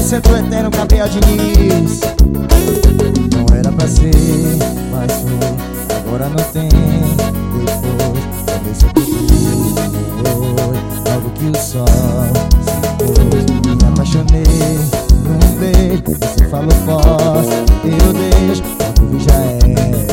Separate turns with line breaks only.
100% eterno, Gabriel Diniz. Não era pra ser, mas foi. Agora não tem depois. Começou tudo, logo que o sol se pôs. Me apaixonei num beijo. Você falou posso, eu deixo. Quando vi já é